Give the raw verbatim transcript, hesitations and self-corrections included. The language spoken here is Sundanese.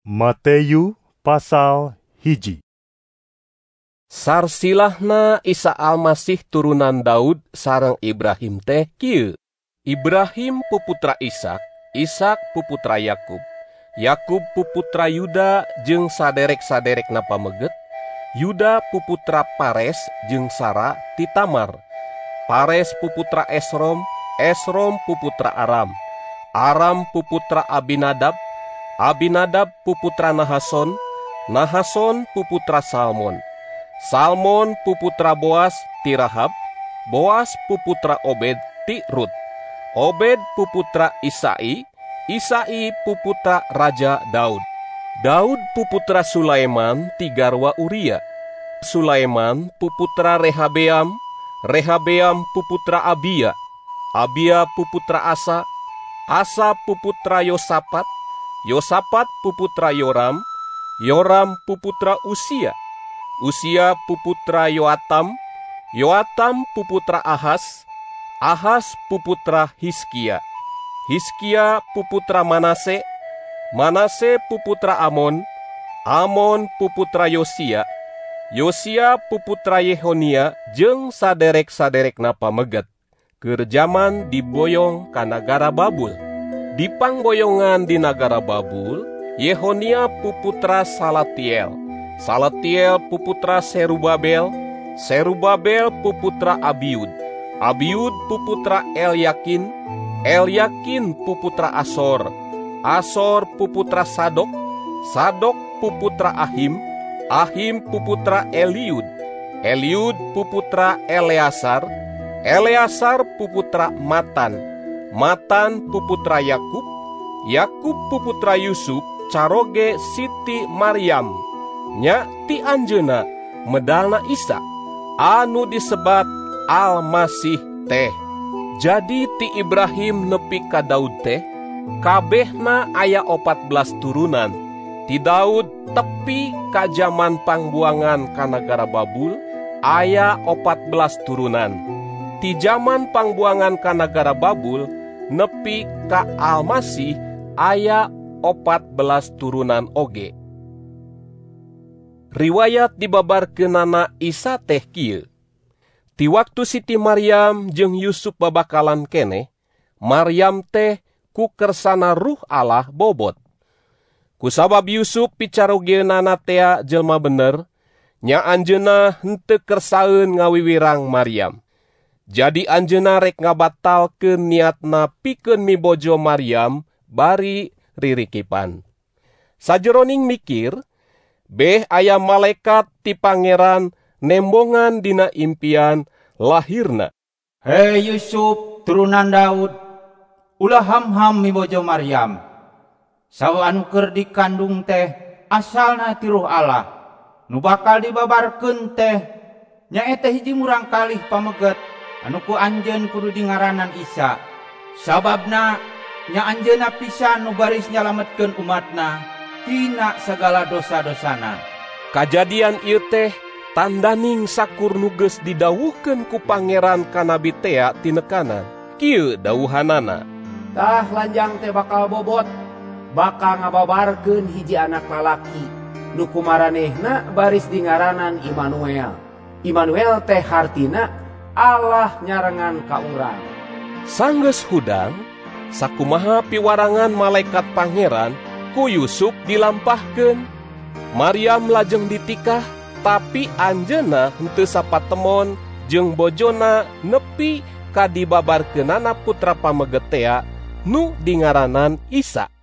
Matius pasal hiji. Sarsilahna Isa Almasih turunan Daud sareng Ibrahim teh kieu. Ibrahim puputra Ishak, Ishak puputra Yakub, Yakub puputra Yuda jeung saderek-saderekna pameget, Yuda puputra Pares jeung Sara ti Tamar, Pares puputra Esrom, Esrom puputra Aram, Aram puputra Abinadab, Abinadab puputra Nahason, Nahason puputra Salmon, Salmon puputra Boas ti Rahab, Boas puputra Obed ti Rut, Obed puputra Isai, Isai puputra Raja Daud, Daud puputra Sulaiman ti garwa Uria, Sulaiman puputra Rehabeam, Rehabeam puputra Abia, Abia puputra Asa, Asa puputra Yosafat, Yosafat puputra Yoram, Yoram puputra Usia, Usia puputra Yoatam, Yoatam puputra Ahas, Ahas puputra Hizkia, Hizkia puputra Manase, Manase puputra Amon, Amon puputra Yosia, Yosia puputra Yehonia jeung saderek-saderekna pameget. Keur jaman diboyong ka nagara Babul. Di pangboyongan di nagara Babul, Yehonia puputra Salatiel, Salatiel puputra Serubabel, Serubabel puputra Abiud, Abiud puputra Elyakin, Elyakin puputra Asor, Asor puputra Sadok, Sadok puputra Ahim, Ahim puputra Eliud, Eliud puputra Eleasar, Eleasar puputra Matan, Matan puputra Yakub, Yakub puputra Yusuf, caroge Siti Maryam, nya ti anjeuna medalna Isa, anu disebat Almasih teh. Jadi ti Ibrahim nepi ka Daud teh, kabehna aya opat belas turunan. Ti Daud tepi ka jaman pangbuangan ka nagara Babul, aya opat belas turunan. Ti jaman pangbuangan ka nagara Babul, nepi ka Almasih aya opat belas turunan oge. Riwayat dibabarkeunana Isa teh kieu. Ti waktu Siti Maryam jeung Yusuf babakalan keneh, Maryam teh ku kersana Ruh Allah bobot. Kusabab Yusuf picarogeunana tea jelma bener, nya anjeunna henteu kersaeun ngawiwirang Maryam. Jadi anjeunna rek ngabatalkeun niatna pikeun mibojo Maryam bari ririkipan. Sajeroning mikir, beh aya malaikat ti Pangeran nembongan dina impian lahirna. Hei Yusuf turunan Daud, ulah ham-ham mibojo Maryam. Sawa anu keur dikandung teh asalna ti Ruh Allah. Nu bakal dibabarkeun teh nyaeta hiji murang kalih pameget anu ku anjeun kudu dingaranan Isa. Sababna nya anjeunna pisan nu baris nyalametkeun umatna tina sagala dosa-dosana. Kajadian ieu teh tandaning sakur nu geus didawuhkeun ku Pangeran ka Nabi tea ti nekanan. Kieu dawuhanana. Tah lanjang teh bakal bobot, bakal ngababarkeun hiji anak lalaki, nu kumaranehna baris dingaranan Immanuel. Immanuel teh hartina Allah nyarengan ka urang. Sanggeus hudang, sakumaha piwarangan malaikat Pangeran ku Yusuf dilampahkeun. Maryam lajeng ditikah, tapi anjeunna henteu sapatemon jeung bojona nepi ka dibabarkeunana putra pameget tea nu dingaranan Isa.